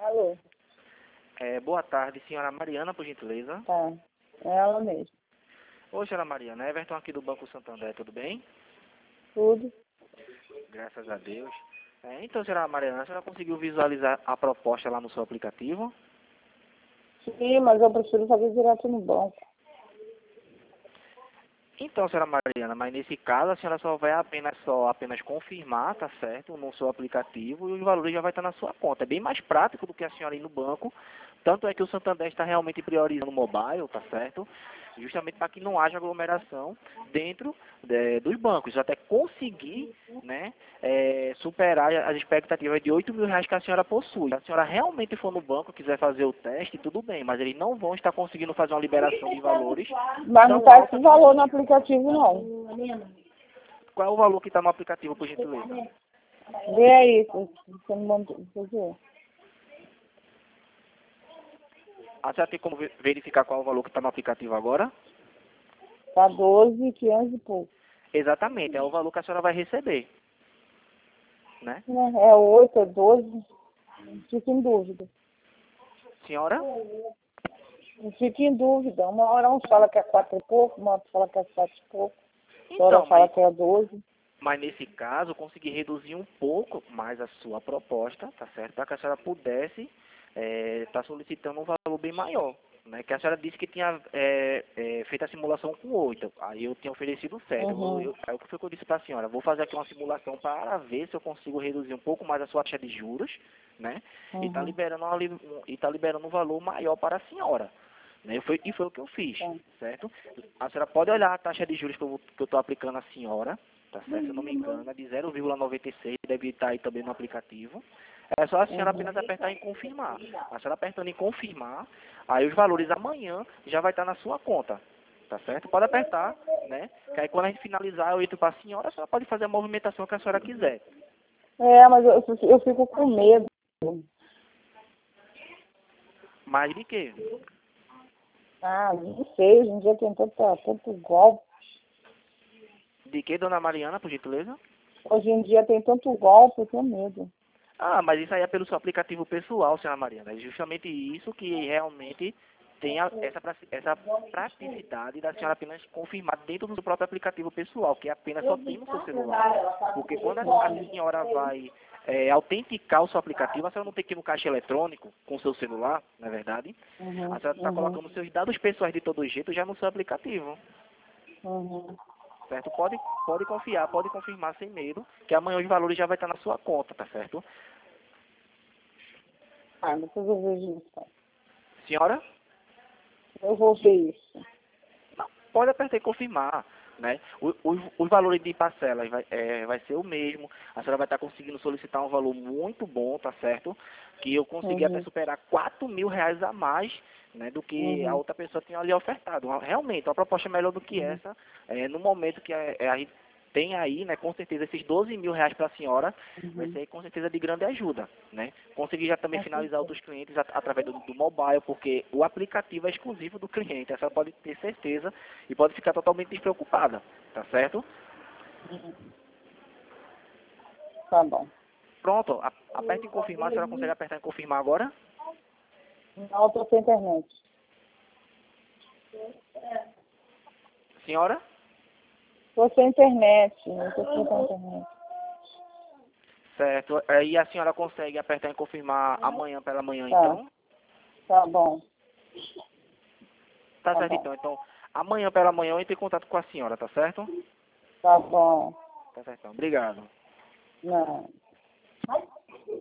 Alô? Boa tarde, senhora Mariana, por gentileza. Tá. É ela mesmo. Oi, senhora Mariana. Everton aqui do Banco Santander, tudo bem? Tudo. Graças a Deus. Então, senhora Mariana, a senhora conseguiu visualizar a proposta lá no seu aplicativo? Sim, mas eu prefiro fazer direto no banco. Então, senhora Mariana, mas nesse caso a senhora só vai apenas confirmar, tá certo, no seu aplicativo e os valores já vai estar na sua conta. É bem mais prático do que a senhora ir no banco. Tanto é que o Santander está realmente priorizando o mobile, tá certo? Justamente para que não haja aglomeração dentro dos bancos, até conseguir, né, superar as expectativas de R$ 8.000 que a senhora possui. Se a senhora realmente for no banco e quiser fazer o teste, tudo bem, mas eles não vão estar conseguindo fazer uma liberação de valores. Mas não tá esse valor no aplicativo, não. Qual é o valor que está no aplicativo, por gentileza? Vê aí, se você não mandou. Deixa eu ver. A senhora tem como verificar qual é o valor que está no aplicativo agora? Tá 12, 500 e pouco. Exatamente, é o valor que a senhora vai receber, né? É 8, é 12. Fico em dúvida. Senhora? Fico em dúvida. Uma hora um fala que é 4 e pouco, uma outra fala que é 7 e pouco. Outra hora Então, fala que é 12. mas nesse caso, eu consegui reduzir um pouco mais a sua proposta, tá certo? Para que a senhora pudesse estar solicitando um valor bem maior, né? Que a senhora disse que tinha feito a simulação com 8. Aí eu tinha oferecido 7. Uhum. Aí o que foi que eu disse para a senhora? Vou fazer aqui uma simulação para ver se eu consigo reduzir um pouco mais a sua taxa de juros, né? E tá Uhum. liberando um valor maior para a senhora. Né? E foi o que eu fiz, Tá. certo? A senhora pode olhar a taxa de juros que eu estou aplicando à senhora, tá certo? Se eu não me engano, é de 0,96, deve estar aí também no aplicativo. É só a senhora Uhum. apenas apertar em confirmar. A senhora apertando em confirmar, aí os valores amanhã já vai estar na sua conta, tá certo? Pode apertar, né? Que aí quando a gente finalizar, eu entro para a senhora pode fazer a movimentação que a senhora quiser. Mas eu fico com medo. Mais de quê? Ah, não sei, hoje em dia tem tanto golpe. De que, dona Mariana, por gentileza? Hoje em dia tem tanto golpe, eu tenho medo. Ah, mas isso aí é pelo seu aplicativo pessoal, senhora Mariana. É justamente isso que realmente tem essa praticidade da senhora apenas confirmar dentro do seu próprio aplicativo pessoal, que apenas só tem no seu celular. Porque quando a senhora vai autenticar o seu aplicativo, a senhora não tem que ir no caixa eletrônico com o seu celular, não é verdade? Uhum, A senhora está uhum, colocando seus dados pessoais de todo jeito já no seu aplicativo. uhum. Certo? Pode confiar, pode confirmar sem medo, que amanhã os valores já vai estar na sua conta, tá certo? Ah, depois eu vejo isso. Senhora? Eu vou ver isso. Não, pode apertar em confirmar, né? Os valores de parcelas vai ser o mesmo. A senhora vai estar conseguindo solicitar um valor muito bom, tá certo? Que eu consegui até Uhum, superar R$ 4.000 a mais, né, do que a uhum, outra pessoa tinha ali ofertado. Realmente, uma proposta melhor do que uhum, essa, no momento que a gente tem aí, né, com certeza, esses R$ 12.000 para a senhora, vai uhum. ser com certeza de grande ajuda, né? Consegui já também Com finalizar certeza. outros clientes através do mobile, porque o aplicativo é exclusivo do cliente, essa pode ter certeza e pode ficar totalmente despreocupada, tá certo? Tá bom. Pronto, aperta em confirmar, a senhora consegue apertar em confirmar agora? Não, eu tô sem internet. Senhora? Tô sem internet, não tô sem internet. Certo, aí a senhora consegue apertar em confirmar amanhã pela manhã, Tá, então? tá bom, Tá tá certo, bom, então amanhã pela manhã eu entro em contato com a senhora, tá certo? tá bom. Tá certo, então. Obrigado. Não.